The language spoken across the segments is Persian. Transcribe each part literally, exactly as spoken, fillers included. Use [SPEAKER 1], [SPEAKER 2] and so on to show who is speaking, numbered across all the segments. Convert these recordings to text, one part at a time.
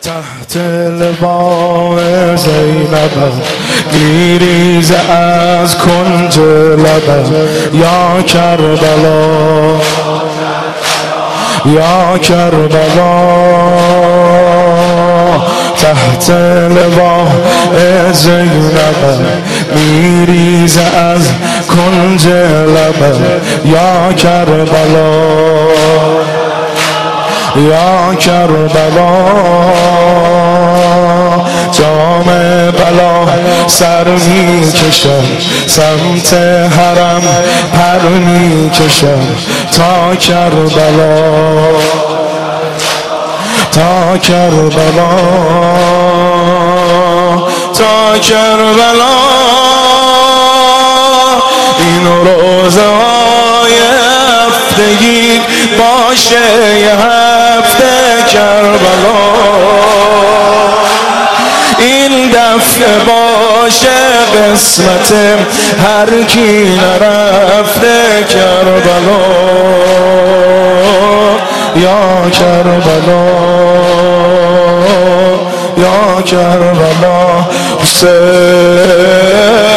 [SPEAKER 1] تحت لواء زینب میریزه از کنج لب یا کربلا یا کربلا تحت لواء زینب میریزه از کنج لب یا کربلا یا کربلا جام بلا سر می کشم سمت حرم پر می کشم تا کربلا تا کربلا تا کربلا این روزه های هفتگی باشه یه هفته کربلا این دفعه باشه قسمت هر کی نرفته کربلا یا کربلا یا کربلا حسین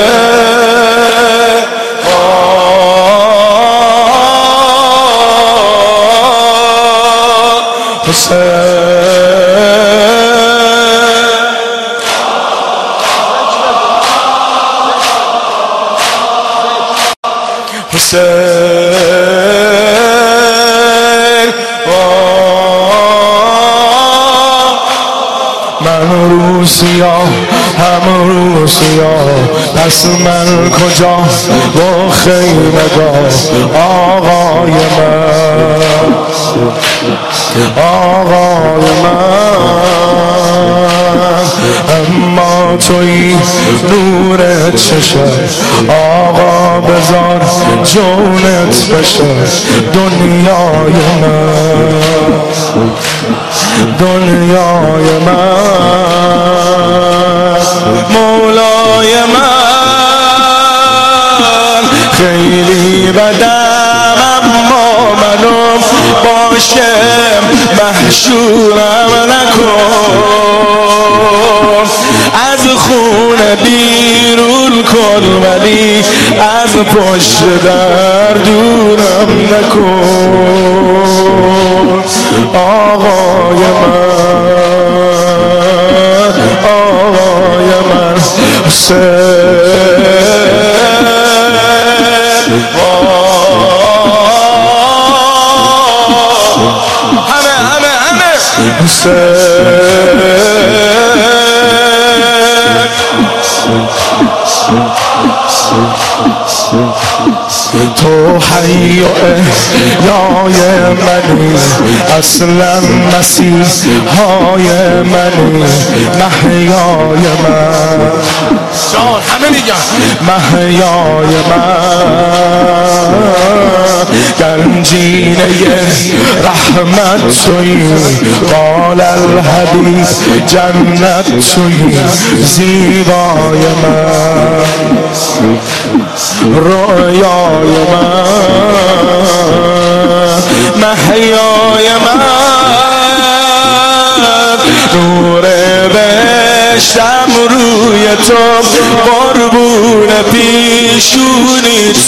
[SPEAKER 1] من روسیا هم روسیا پس من کجا با خیمگاه آقای من آقای من اما توی نور چشم آقا بذار جونت بشه دنیای من دنیای من مولای من خیلی بدم اما منو باشه محشورم نکن از خونه بیرون کن ولی از پشت در دورم نکن آقای من آقای من حسین همه همه همه حسین تو حی و احیای منی اصلا مسیحای منی محیای من جان همه میگن محیای من گنجینه رحمت تویی قال الحبیب جنت تویی زیبای من رویای من محیای من نور بهشتم روی تو قربون پیشونیت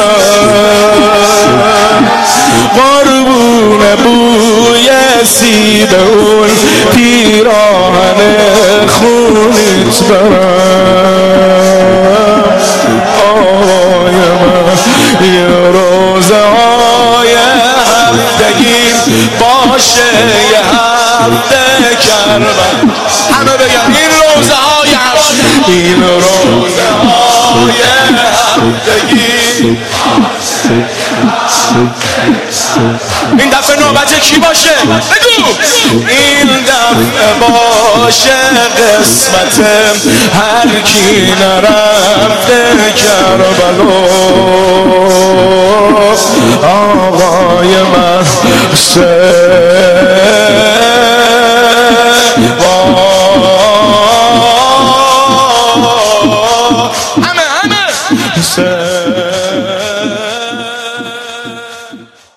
[SPEAKER 1] برم قربون بوی سیب اون پیراهن خونیت برم آقای من یه روزه های هفتگی باشه یه هفته کربلا همه بگم این روزه های هفتگی این روزه های هفتگی این دفعه نوبت کی باشه؟ بگو این دفعه باشه قسمت هر کی نرفته کربلا آقای من حسین